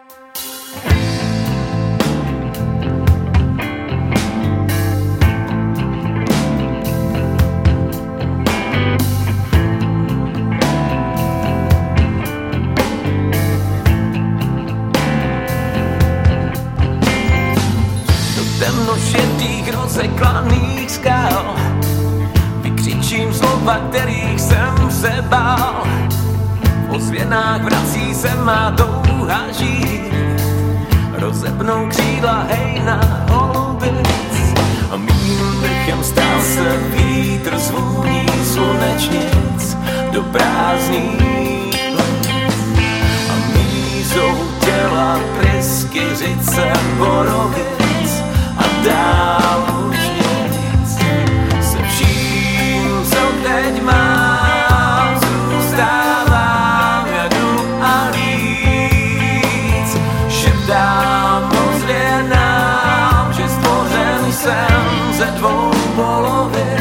Temnošetých rozeklaných skal vykřičím slova, kterých jsem se bál. V ozvěnách vrací se má touha žít, rozepnou křídla hejna holubic. A mým dechem stal se vítr z vůní slunečnic do prázdných plic. A mízou těla pryskyřice borovic. Dál už nic, se vším, co teď mám, zůstávám jak dub a líc. Šeptám ozvěnám, že stvořen jsem ze dvou polovic.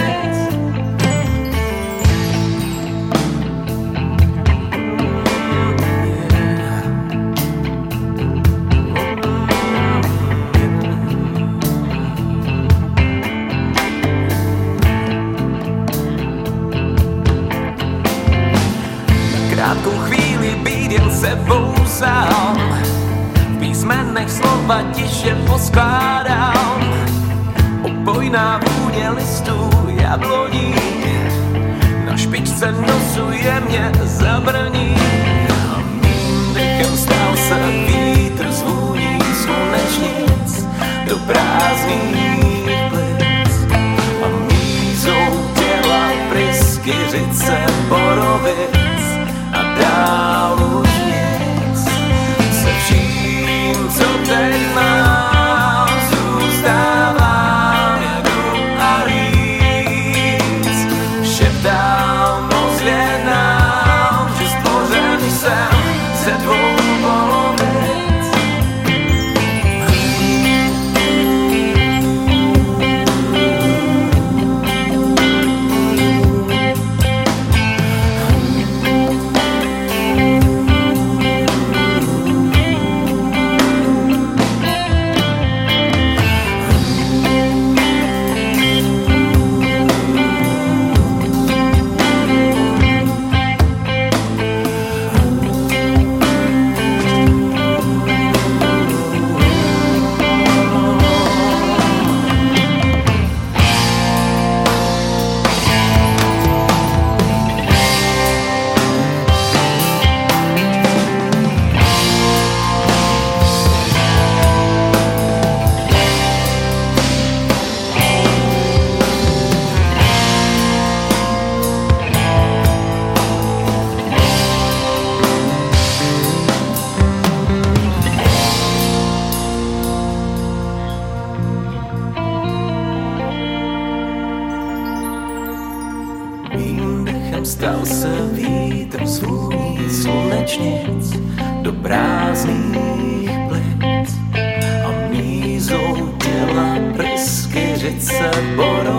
Krátkou chvíli být jen sebou sám, v písmenech slova tiše poskládám. Opojná vůně listů jabloní na špičce nosu jemně zabrní. A mým dechem stal se vítr z vůní slunečnic do prázdných plic. A mízou těla pryskyřice borovic. A dál už nic, se vším, co teď mám, zůstávám jak dub a líc. Šeptám ozvěnám, že stvořen jsem ze dvou polovic. Stal se vítr z vůní slunečnic do prázdných plic. A mízou těla pryskyřice borovic.